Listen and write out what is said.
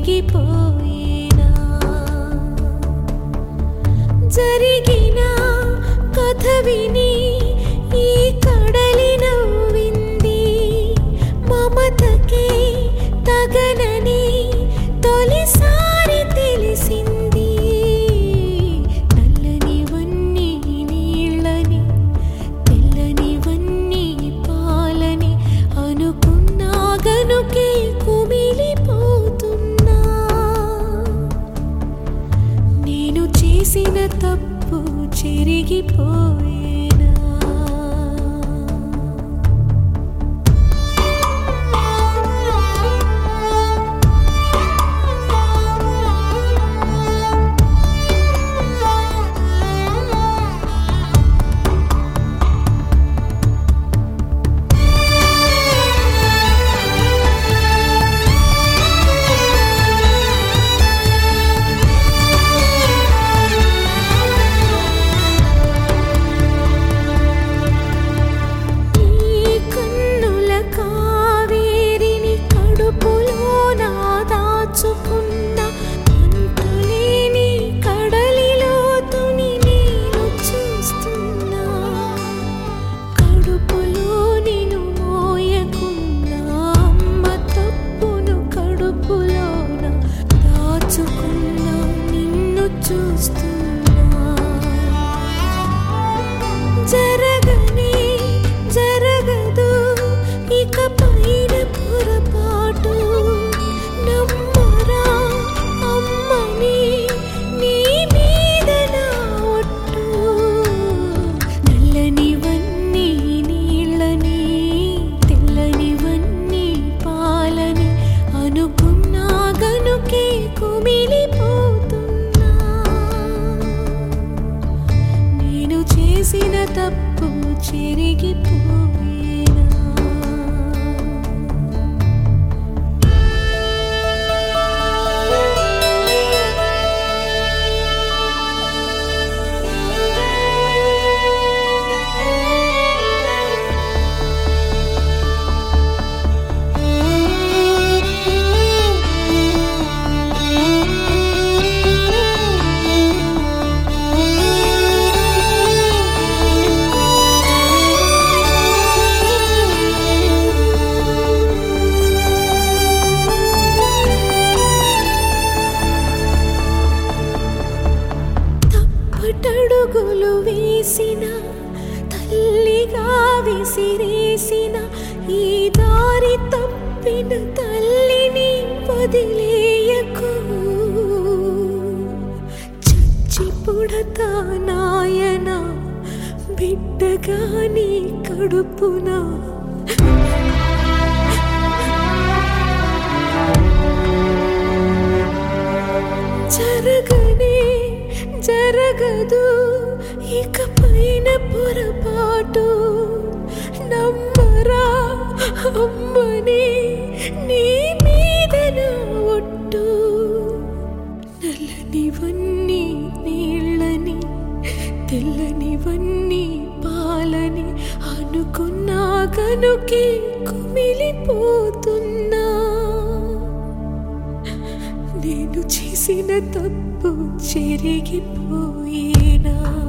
చెరిగిపోయేనా జరిగిన కథ విని ఈ కడలి నవ్వింది మమతకే తగనని తొలిసారి తెలిసింది నల్లనివన్నీ నీళ్ళని తెల్లనివన్నీ పాలని అనుకున్నా గనుకే కుమిలిపోతున్నా నేను చేసిన తప్పు చెరిగిపోయేనా జరగనే జరగదు ఇక పైన పొరపాటు నమ్మరా అమ్మని నీ మీద నా ఒట్టు నల్లనివన్నీ నీళ్ళని తెల్లనివన్నీ పాలని అనుకున్నా గనుకే కుమిలిపోతున్నా నేను చేసిన తప్పు చెరిగిపోయేనా అడుగులు వేసిన తల్లిగా విసిరేసిన ఈ దారి తప్పిన తల్లిని వదిలేయకు చచ్చి పుడతా నాయన బిడ్డగా నీ కడుపునా జరగనే జరగదు ఇక పైన పొరపాటు నమ్మరా అమ్మని నీ మీద నా ఒట్టు నల్లనివన్నీ నీళ్ళని తెల్లనివన్నీ పాలని అనుకున్నా గనుకే కుమిలిపోతున్నా నేను చేసిన తప్పు చెరిగిపోయేనా